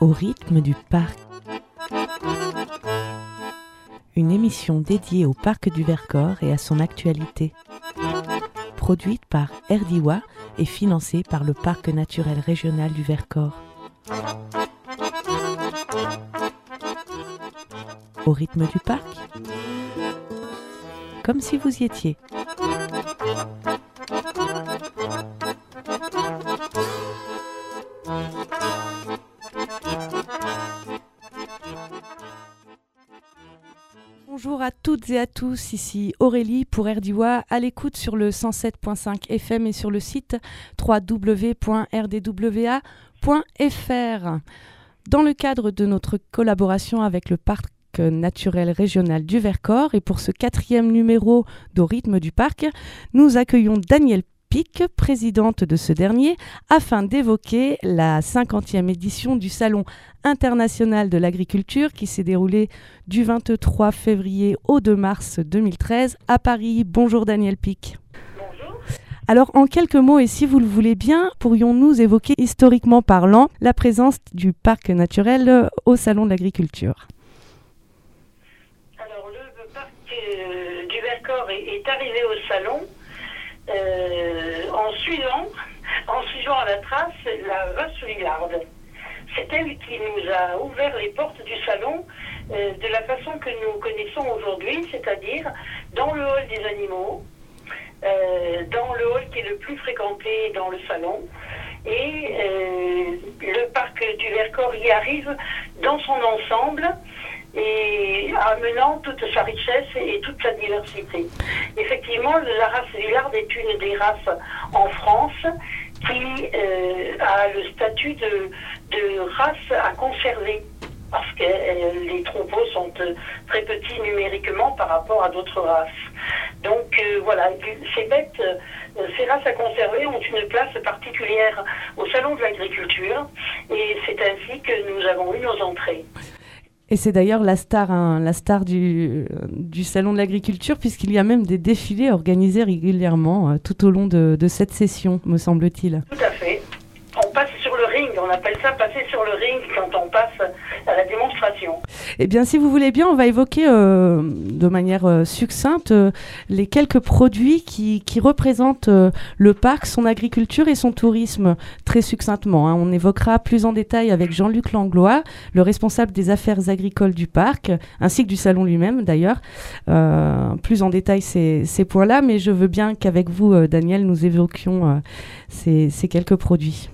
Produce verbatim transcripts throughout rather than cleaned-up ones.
Au rythme du parc. Une émission dédiée au parc du Vercors et à son actualité. Produite par Erdiwa et financée par le Parc naturel régional du Vercors. Au rythme du parc. Comme si vous y étiez. Bonjour à toutes et à tous, ici Aurélie pour Erdiwa, à l'écoute sur le cent sept virgule cinq F M et sur le site w w w point r d w a point f r. Dans le cadre de notre collaboration avec le Parc naturel régional du Vercors et pour ce quatrième numéro d'Au rythme du parc, nous accueillons Danielle Pic, présidente de ce dernier, afin d'évoquer la cinquantième édition du Salon international de l'agriculture qui s'est déroulé du vingt-trois février au deux mars deux mille treize à Paris. Bonjour Danielle Pic. Bonjour. Alors en quelques mots et si vous le voulez bien, pourrions-nous évoquer historiquement parlant la présence du parc naturel au Salon de l'agriculture? Alors le parc euh, du Vercors est, est arrivé au Salon Euh, en suivant, en suivant à la trace la Russ Lillard. C'est elle qui nous a ouvert les portes du salon euh, de la façon que nous connaissons aujourd'hui, c'est-à-dire dans le hall des animaux, euh, dans le hall qui est le plus fréquenté dans le salon. Et euh, le parc du Vercors y arrive dans son ensemble, et amenant toute sa richesse et toute sa diversité. Effectivement, la race Lillard est une des races en France qui euh, a le statut de, de race à conserver, parce que euh, les troupeaux sont euh, très petits numériquement par rapport à d'autres races. Donc euh, voilà, ces bêtes, euh, ces races à conserver ont une place particulière au Salon de l'agriculture, et c'est ainsi que nous avons eu nos entrées. Et c'est d'ailleurs la star, hein, la star du, du Salon de l'agriculture, puisqu'il y a même des défilés organisés régulièrement euh, tout au long de, de cette session, me semble-t-il. Tout à fait. On passe sur le ring, on appelle ça passer sur le ring quand on passe à la démonstration. Eh bien, si vous voulez bien, on va évoquer euh, de manière euh, succincte euh, les quelques produits qui, qui représentent euh, le parc, son agriculture et son tourisme, très succinctement. Hein. On évoquera plus en détail avec Jean-Luc Langlois, le responsable des affaires agricoles du parc, ainsi que du salon lui-même d'ailleurs, euh, plus en détail ces, ces points-là, mais je veux bien qu'avec vous, euh, Daniel, nous évoquions euh, ces, ces quelques produits.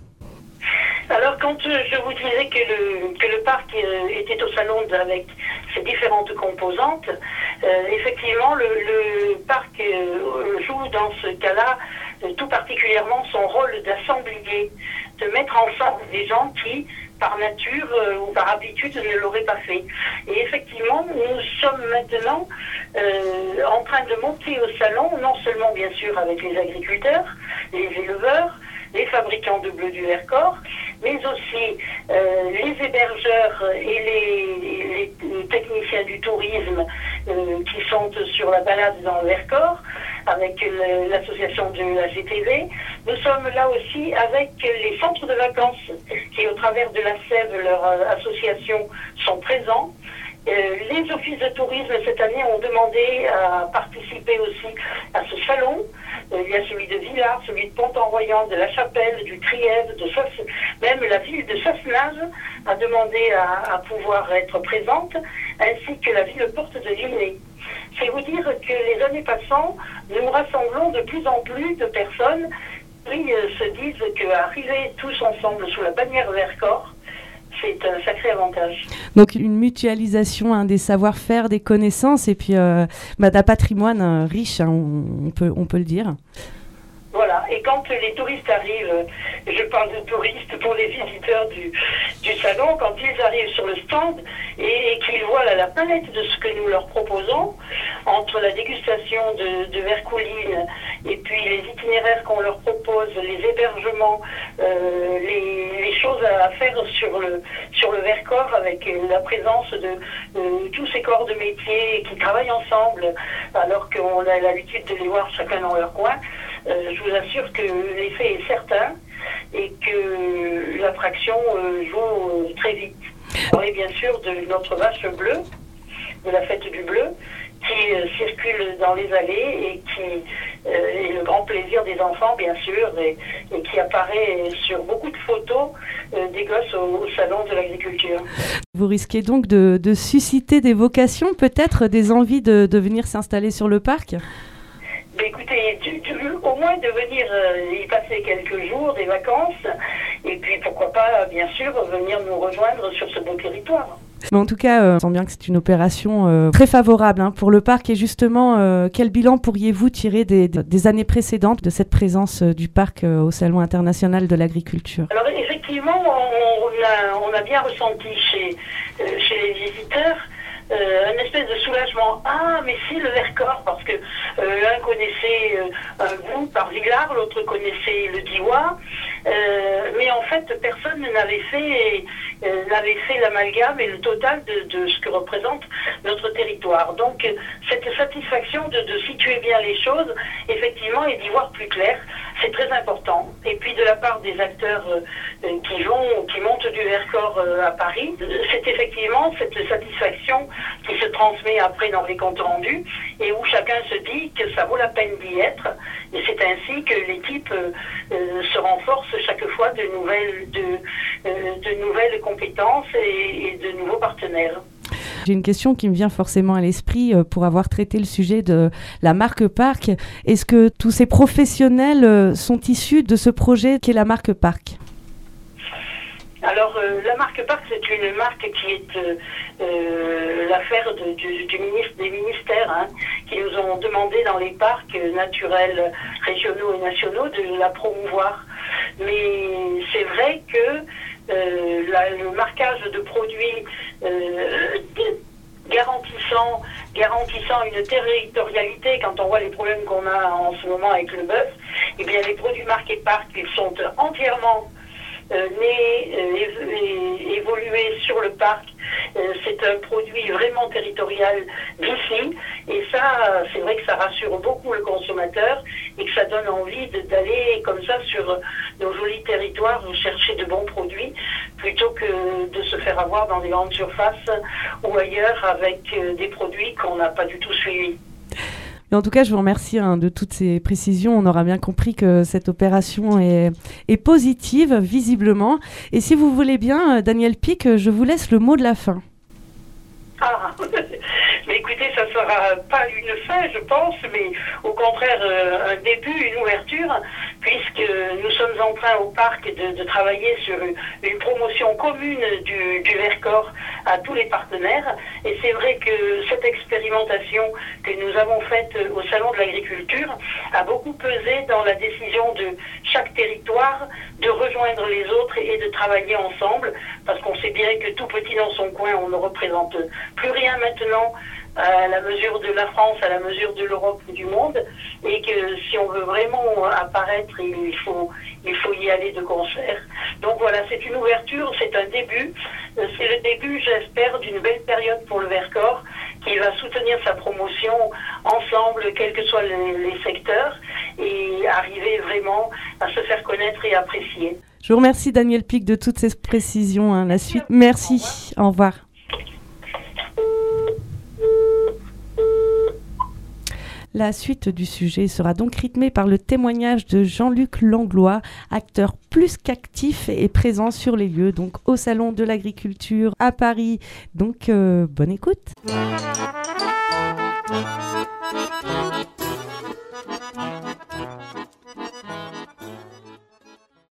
Alors, quand euh, je vous disais que le, que le parc euh, était au salon avec ses différentes composantes, euh, effectivement, le, le parc euh, joue dans ce cas-là euh, tout particulièrement son rôle d'assemblier, de mettre ensemble des gens qui, par nature euh, ou par habitude, ne l'auraient pas fait. Et effectivement, nous sommes maintenant euh, en train de monter au salon, non seulement bien sûr avec les agriculteurs, les éleveurs, les fabricants de bleu du Vercors, mais aussi euh, les hébergeurs et les, les, les techniciens du tourisme euh, qui sont sur la balade dans le Vercors, avec le, l'association de la G T V. Nous sommes là aussi avec les centres de vacances qui, au travers de la Sève, leur euh, association, sont présents. Euh, les offices de tourisme cette année ont demandé à participer aussi à ce salon. Euh, il y a celui de Villars, celui de Pont-en-Royans, de La Chapelle, du Trièves, de Sass... même la ville de Sassenage a demandé à, à pouvoir être présente, ainsi que la ville porte de Linné. C'est vous dire que les années passant, nous rassemblons de plus en plus de personnes qui euh, se disent qu'arriver tous ensemble sous la bannière Vercors, c'est un sacré avantage. Donc une mutualisation hein, des savoir-faire, des connaissances et puis euh, bah, d'un patrimoine euh, riche, hein, on, on, peut, on peut le dire. Voilà, et quand les touristes arrivent, je parle de touristes pour les visiteurs du, du salon, quand ils arrivent sur le stand et, et qu'ils voient la, la palette de ce que nous leur proposons, entre la dégustation de, de vercouline et puis les itinéraires qu'on leur propose, les hébergements, euh, les, les choses à faire sur le, sur le Vercors avec la présence de euh, tous ces corps de métier qui travaillent ensemble alors qu'on a l'habitude de les voir chacun dans leur coin. Euh, je vous assure que l'effet est certain et que l'attraction euh, joue euh, très vite. On parlait bien sûr de notre vache bleue, de la fête du bleu, qui euh, circule dans les allées et qui euh, est le grand plaisir des enfants, bien sûr, et, et qui apparaît sur beaucoup de photos euh, des gosses au, au salon de l'agriculture. Vous risquez donc de, de susciter des vocations, peut-être des envies de, de venir s'installer sur le parc ? Ben écoutez, tu, tu, au moins de venir euh, y passer quelques jours, des vacances, et puis pourquoi pas, bien sûr, venir nous rejoindre sur ce beau territoire. Mais en tout cas, euh, on sent bien que c'est une opération euh, très favorable hein, pour le parc. Et justement, euh, quel bilan pourriez-vous tirer des, des années précédentes de cette présence euh, du parc euh, au Salon international de l'agriculture ? Alors effectivement, on, on, a, on a bien ressenti chez, euh, chez les visiteurs Euh, une espèce de soulagement. Ah, mais si, le Vercors, parce que euh, l'un connaissait euh, un bout par Villars, l'autre connaissait le Diois, euh, mais en fait, personne n'avait fait, euh, n'avait fait l'amalgame et le total de, de ce que représente notre territoire. Donc, cette satisfaction de, de situer bien les choses, effectivement, et d'y voir plus clair, c'est très important. Et puis, de la part des acteurs euh, qui vont, qui montent du Vercors euh, à Paris, c'est effectivement cette satisfaction qui se transmet après dans les comptes rendus et où chacun se dit que ça vaut la peine d'y être. Et c'est ainsi que l'équipe euh, euh, se renforce chaque fois de nouvelles, de, euh, de nouvelles compétences et, et de nouveaux partenaires. J'ai une question qui me vient forcément à l'esprit euh, pour avoir traité le sujet de la marque Parc. Est-ce que tous ces professionnels euh, sont issus de ce projet qu'est la marque Parc ? Alors, euh, la marque Parc, c'est une marque qui est euh, euh, l'affaire de, du, du ministre, des ministères hein, qui nous ont demandé dans les parcs naturels régionaux et nationaux de la promouvoir. Mais c'est vrai que euh, la, le marquage de produits euh, garantissant, garantissant une territorialité, quand on voit les problèmes qu'on a en ce moment avec le bœuf, eh bien les produits marqués Parc, ils sont entièrement Euh, nés, euh, évolué sur le parc. Euh, c'est un produit vraiment territorial d'ici et ça, c'est vrai que ça rassure beaucoup le consommateur et que ça donne envie de, d'aller comme ça sur nos jolis territoires chercher de bons produits plutôt que de se faire avoir dans des grandes surfaces ou ailleurs avec euh, des produits qu'on n'a pas du tout suivis. Mais en tout cas, je vous remercie hein, de toutes ces précisions. On aura bien compris que cette opération est, est positive, visiblement. Et si vous voulez bien, Daniel Pic, je vous laisse le mot de la fin. Ah, mais écoutez, ça ne sera pas une fin, je pense, mais au contraire, euh, un début, une ouverture, puisque nous sommes en train au parc de, de travailler sur une, une promotion commune du, du Vercors à tous les partenaires. Et c'est vrai que cette expérimentation que nous avons faite au Salon de l'agriculture a beaucoup pesé dans la décision de chaque territoire de rejoindre les autres et de travailler ensemble, parce qu'on sait bien que tout petit dans son coin, on ne représente plus rien maintenant à la mesure de la France, à la mesure de l'Europe et du monde, et que si on veut vraiment apparaître, il faut, il faut y aller de concert. Donc voilà, c'est une ouverture, c'est un début, c'est le début, j'espère, d'une belle période pour le Vercors, qui va soutenir sa promotion ensemble, quels que soient les, les secteurs, et arriver vraiment à se faire connaître et apprécier. Je vous remercie Daniel Pic de toutes ces précisions. Hein. La suite, merci. Au revoir. La suite du sujet sera donc rythmée par le témoignage de Jean-Luc Langlois, acteur plus qu'actif et présent sur les lieux, donc au Salon de l'Agriculture à Paris. Donc, euh, bonne écoute.